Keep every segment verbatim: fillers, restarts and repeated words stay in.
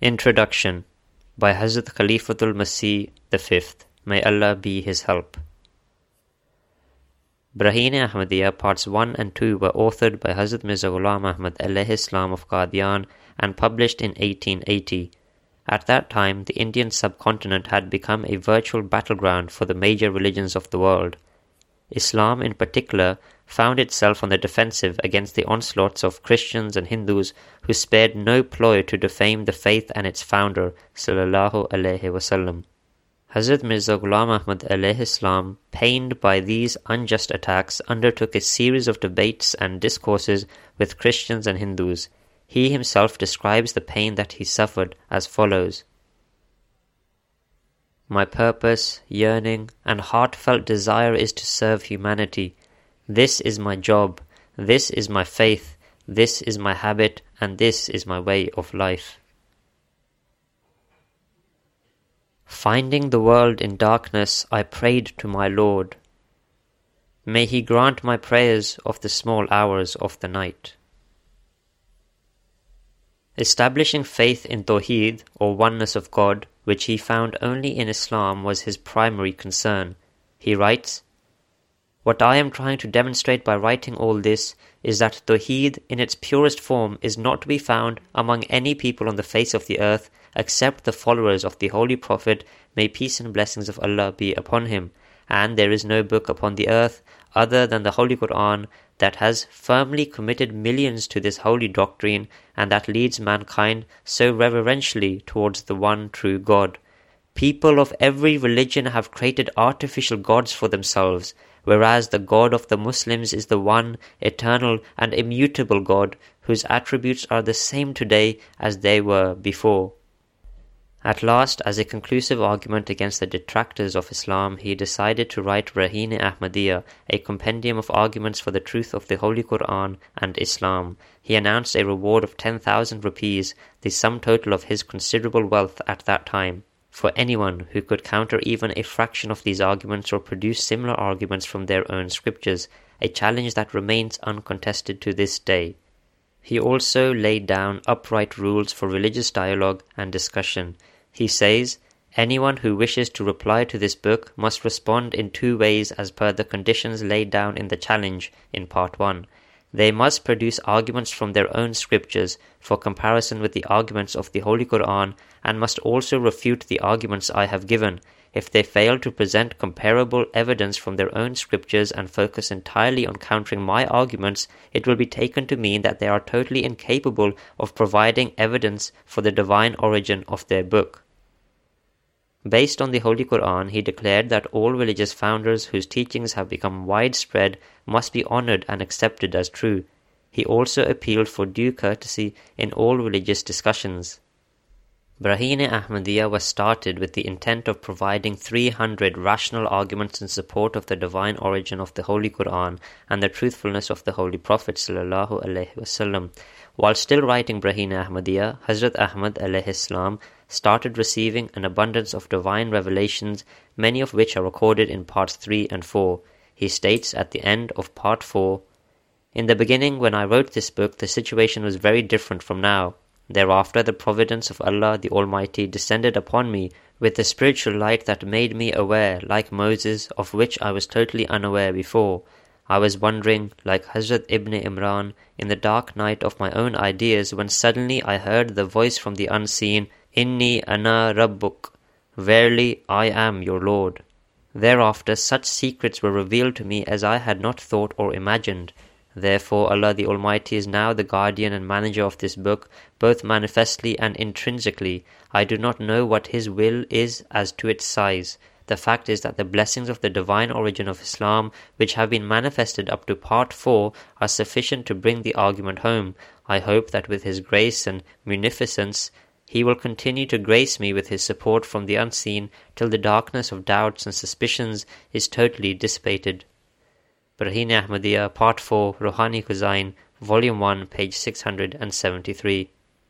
Introduction by Hazrat Khalifatul Masih the Fifth. May Allah be his help. Braheen-e Ahmadiyya Parts one and two were authored by Hazrat Mirza Ghulam Ahmad alayhi salam of Qadian and published in eighteen eighty. At that time, the Indian subcontinent had become a virtual battleground for the major religions of the world. Islam, in particular, found itself on the defensive against the onslaughts of Christians and Hindus who spared no ploy to defame the faith and its founder, sallallahu alaihi wasallam. Hazrat Mirza Ghulam Ahmad alayhi salam, pained by these unjust attacks, undertook a series of debates and discourses with Christians and Hindus. He himself describes the pain that he suffered as follows. My purpose, yearning, and heartfelt desire is to serve humanity. This is my job, this is my faith, this is my habit, and this is my way of life. Finding the world in darkness, I prayed to my Lord. May He grant my prayers of the small hours of the night. Establishing faith in Tawheed, or oneness of God, which he found only in Islam, was his primary concern. He writes, What I am trying to demonstrate by writing all this is that Tawheed in its purest form is not to be found among any people on the face of the earth except the followers of the Holy Prophet, may peace and blessings of Allah be upon him, and there is no book upon the earth other than the Holy Quran that has firmly committed millions to this holy doctrine and that leads mankind so reverentially towards the one true God. People of every religion have created artificial gods for themselves, whereas the God of the Muslims is the one, eternal and immutable God, whose attributes are the same today as they were before. At last, as a conclusive argument against the detractors of Islam, he decided to write Braheen-e Ahmadiyya, a compendium of arguments for the truth of the Holy Quran and Islam. He announced a reward of ten thousand rupees, the sum total of his considerable wealth at that time, for anyone who could counter even a fraction of these arguments or produce similar arguments from their own scriptures, a challenge that remains uncontested to this day. He also laid down upright rules for religious dialogue and discussion. He says, anyone who wishes to reply to this book must respond in two ways as per the conditions laid down in the challenge in part one. They must produce arguments from their own scriptures for comparison with the arguments of the Holy Quran and must also refute the arguments I have given. If they fail to present comparable evidence from their own scriptures and focus entirely on countering my arguments, it will be taken to mean that they are totally incapable of providing evidence for the divine origin of their book. Based on the Holy Quran, he declared that all religious founders whose teachings have become widespread must be honored and accepted as true. He also appealed for due courtesy in all religious discussions. Braheen-e Ahmadiyya was started with the intent of providing three hundred rational arguments in support of the divine origin of the Holy Quran and the truthfulness of the Holy Prophet sallallahu alaihi wasallam. While still writing Braheen-e Ahmadiyya, Hazrat Ahmad alayhi salam started receiving an abundance of divine revelations, many of which are recorded in parts three and four. He states at the end of part four, In the beginning, when I wrote this book, the situation was very different from now. Thereafter, the providence of Allah the Almighty descended upon me with the spiritual light that made me aware, like Moses, of which I was totally unaware before. I was wandering, like Hazrat Ibn Imran, in the dark night of my own ideas, when suddenly I heard the voice from the unseen, Inni ana Rabbuk, verily I am your Lord. Thereafter such secrets were revealed to me as I had not thought or imagined. Therefore Allah the Almighty is now the guardian and manager of this book, both manifestly and intrinsically. I do not know what His will is as to its size. The fact is that the blessings of the divine origin of Islam, which have been manifested up to part four, are sufficient to bring the argument home. I hope that with His grace and munificence, He will continue to grace me with His support from the unseen till the darkness of doubts and suspicions is totally dissipated. Braheen-e Ahmadiyya, Part four, Rohani Khuzain, Volume one, page six hundred seventy-three.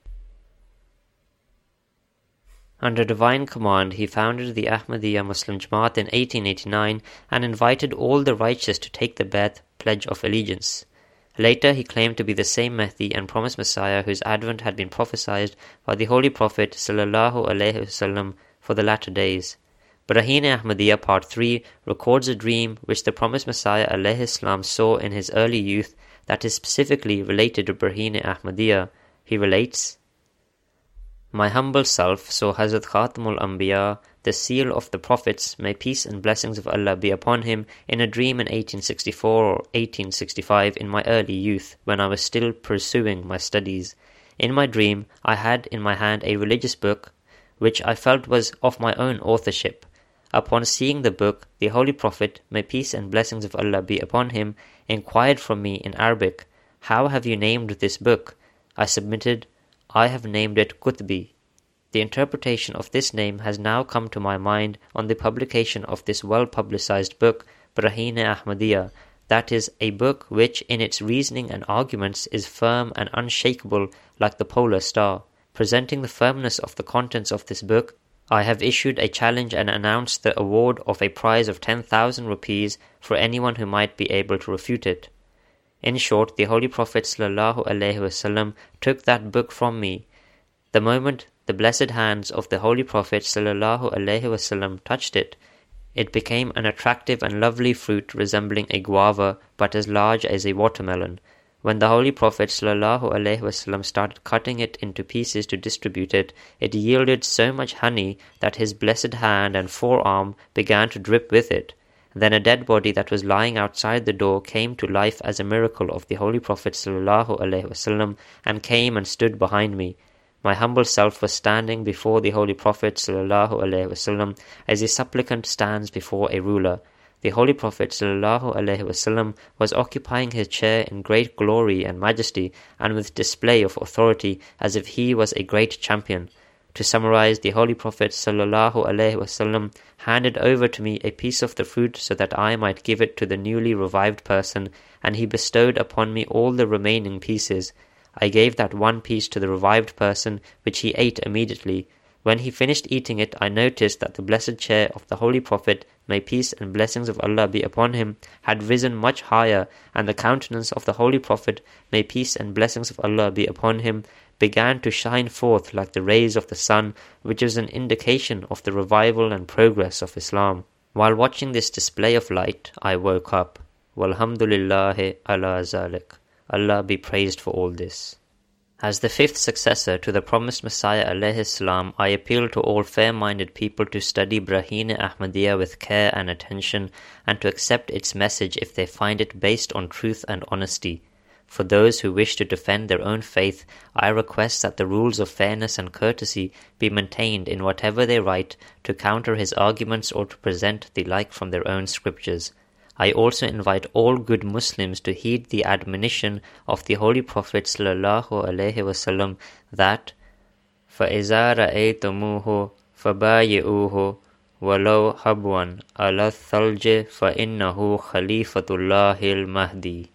Under divine command, he founded the Ahmadiyya Muslim Jamaat in eighteen eighty-nine and invited all the righteous to take the Bai'at, pledge of allegiance. Later he claimed to be the same Mahdi and promised Messiah whose advent had been prophesied by the Holy Prophet sallallahu alaihi wasallam for the latter days. Barahin Ahmadiyya Part three records a dream which the promised Messiah alayhi salam saw in his early youth that is specifically related to Barahin Ahmadiyya. He relates, "My humble self saw Hazrat Khatamul Anbiya, the seal of the prophets, may peace and blessings of Allah be upon him, in a dream in eighteen sixty-four or eighteen sixty-five in my early youth, when I was still pursuing my studies. In my dream, I had in my hand a religious book, which I felt was of my own authorship. Upon seeing the book, the Holy Prophet, may peace and blessings of Allah be upon him, inquired from me in Arabic, 'How have you named this book?' I submitted, 'I have named it Qutbi.' The interpretation of this name has now come to my mind on the publication of this well-publicized book, Barahin Ahmadiyya, that is, a book which in its reasoning and arguments is firm and unshakable like the polar star. Presenting the firmness of the contents of this book, I have issued a challenge and announced the award of a prize of ten thousand rupees for anyone who might be able to refute it." In short, the Holy Prophet sallallahu alaihi wasallam took that book from me. The moment the blessed hands of the Holy Prophet sallallahu alaihi wasallam touched it, it became an attractive and lovely fruit resembling a guava but as large as a watermelon. When the Holy Prophet sallallahu alaihi wasallam started cutting it into pieces to distribute it, it yielded so much honey that his blessed hand and forearm began to drip with it. Then a dead body that was lying outside the door came to life as a miracle of the Holy Prophet sallallahu alaihi wasallam and came and stood behind me. My humble self was standing before the Holy Prophet sallallahu alaihi wasallam as a supplicant stands before a ruler. The Holy Prophet sallallahu alaihi wasallam was occupying his chair in great glory and majesty and with display of authority as if he was a great champion. To summarize, the Holy Prophet sallallahu alaihi wasallam handed over to me a piece of the fruit so that I might give it to the newly revived person, and he bestowed upon me all the remaining pieces. I gave that one piece to the revived person, which he ate immediately. When he finished eating it, I noticed that the blessed chair of the Holy Prophet, may peace and blessings of Allah be upon him, had risen much higher, and the countenance of the Holy Prophet, may peace and blessings of Allah be upon him, began to shine forth like the rays of the sun, which is an indication of the revival and progress of Islam. While watching this display of light, I woke up. Walhamdulillahi ala zalik. Allah be praised for all this. As the fifth successor to the promised Messiah alayhi salam, I appeal to all fair-minded people to study Barahin Ahmadiyya with care and attention, and to accept its message if they find it based on truth and honesty. For those who wish to defend their own faith, I request that the rules of fairness and courtesy be maintained in whatever they write, to counter his arguments or to present the like from their own scriptures. I also invite all good Muslims to heed the admonition of the Holy Prophet sallallahu alaihi wasallam that فَإِذَا رَأَيْتُمُوهُ فَبَايِعُوهُ وَلَوْ حَبْوًا عَلَى الثَّلْجِ فَإِنَّهُ خَلِيفَةُ اللَّهِ الْمَهْدِي.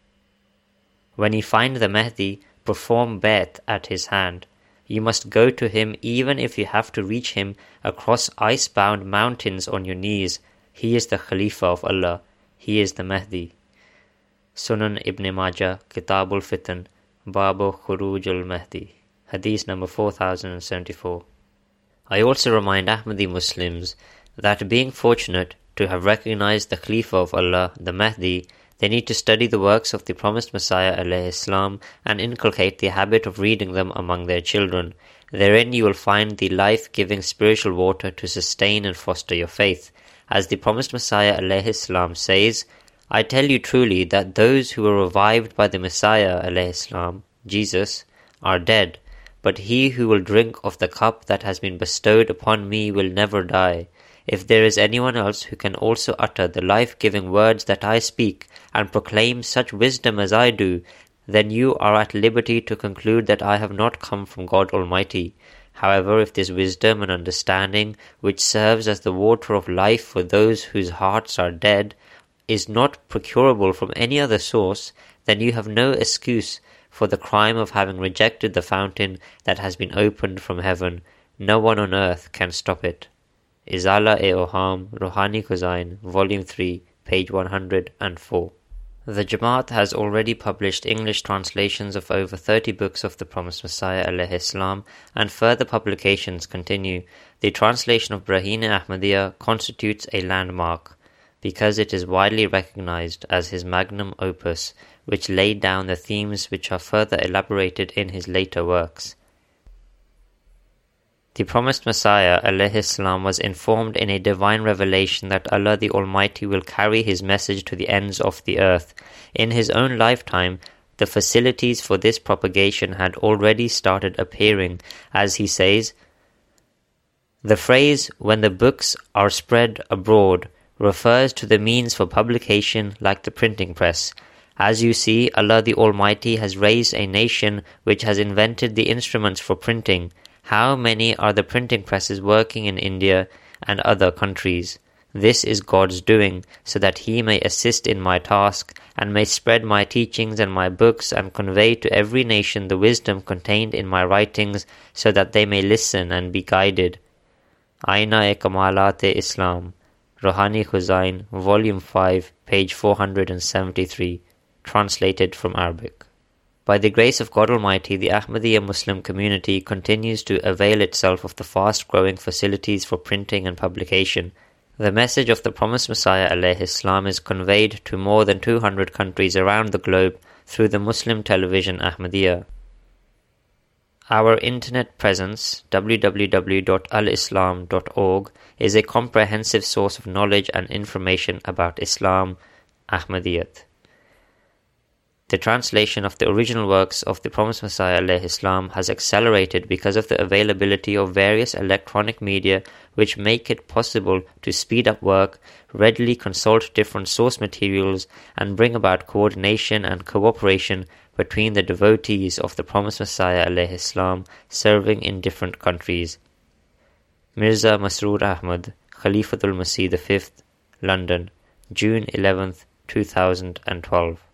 When you find the Mahdi, perform bay'at at his hand. You must go to him even if you have to reach him across ice-bound mountains on your knees. He is the Khalifa of Allah. He is the Mahdi. Sunan Ibn Majah, Kitabul Fitan, Babu Khuruj al-Mahdi. Hadith number four thousand seventy-four. I also remind Ahmadi Muslims that being fortunate to have recognized the Khalifa of Allah, the Mahdi, they need to study the works of the promised Messiah alayhi salam and inculcate the habit of reading them among their children. Therein you will find the life-giving spiritual water to sustain and foster your faith. As the promised Messiah alayhi salam says, I tell you truly that those who were revived by the Messiah alayhi salam, Jesus, are dead, but he who will drink of the cup that has been bestowed upon me will never die. If there is anyone else who can also utter the life-giving words that I speak and proclaim such wisdom as I do, then you are at liberty to conclude that I have not come from God Almighty. However, if this wisdom and understanding, which serves as the water of life for those whose hearts are dead, is not procurable from any other source, then you have no excuse for the crime of having rejected the fountain that has been opened from heaven. No one on earth can stop it. Izala-e-Oham, Rohani Khuzain, Volume three, page one hundred four. The Jamaat has already published English translations of over thirty books of the Promised Messiah alayhi salam, and further publications continue. The translation of Braheen-e Ahmadiyya constitutes a landmark, because it is widely recognized as his magnum opus, which laid down the themes which are further elaborated in his later works. The Promised Messiah alayhi salam was informed in a divine revelation that Allah the Almighty will carry his message to the ends of the earth. In his own lifetime, the facilities for this propagation had already started appearing, as he says, "The phrase, when the books are spread abroad, refers to the means for publication like the printing press. As you see, Allah the Almighty has raised a nation which has invented the instruments for printing. How many are the printing presses working in India and other countries? This is God's doing, so that He may assist in my task, and may spread my teachings and my books, and convey to every nation the wisdom contained in my writings, so that they may listen and be guided." Aina-e-Kamalat-e-Islam, Rohani Khuzain, Volume five, page four hundred seventy-three, translated from Arabic. By the grace of God Almighty, the Ahmadiyya Muslim community continues to avail itself of the fast-growing facilities for printing and publication. The message of the Promised Messiah alayhi salam is conveyed to more than two hundred countries around the globe through the Muslim television Ahmadiyya. Our internet presence, w w w dot al islam dot org, is a comprehensive source of knowledge and information about Islam, Ahmadiyyat. The translation of the original works of the Promised Messiah alayhi salam has accelerated because of the availability of various electronic media which make it possible to speed up work, readily consult different source materials, and bring about coordination and cooperation between the devotees of the Promised Messiah alayhi salam serving in different countries. Mirza Masroor Ahmad, Khalifatul Masih the fifth, London, June eleventh, two thousand twelve.